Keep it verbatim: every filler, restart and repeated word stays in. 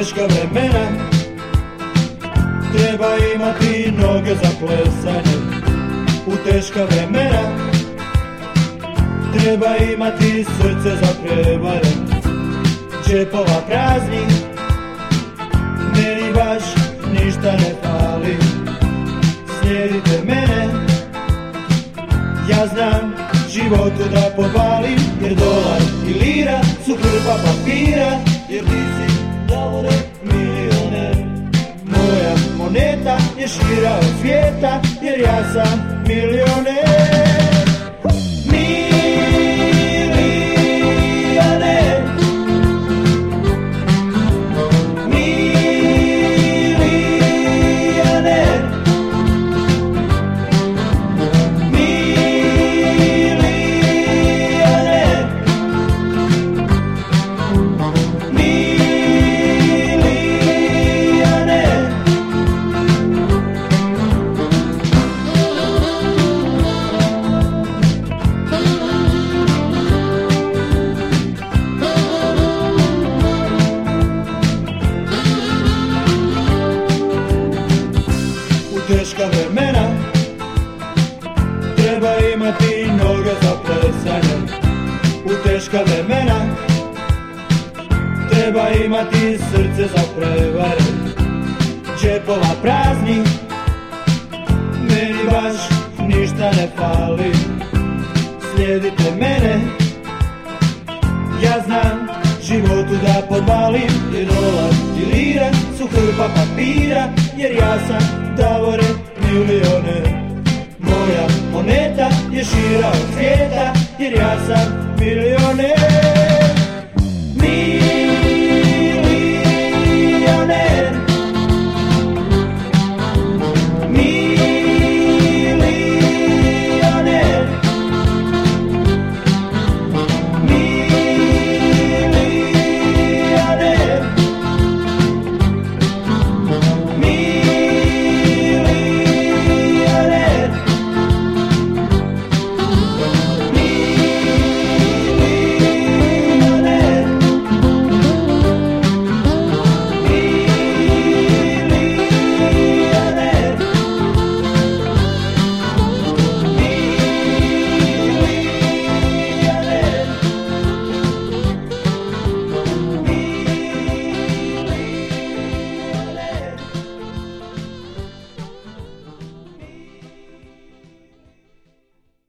teška vremena treba imati noge za plesanje. U teška vremena treba imati srce za prevare. Džepova prazni, meni baš ništa ne fali. Slijedite mene, ja znam životu da podvalim, jer dolar i lira su hrpa papira, jer ti si Davore milioner. Moja moneta je šira od svijeta, jer ja sam milioner. Teška vremena treba imati noge za plesanje. U teška vremena treba imati srce za prevare. Džepova prazni, meni baš ništa ne fali. Slijedite mene, ja znam životu da podvalim, jer dolar i lira su hrpa papira, jer ja sam Davore milioner. Moja moneta je šira od svijeta, jer ja sam milioner.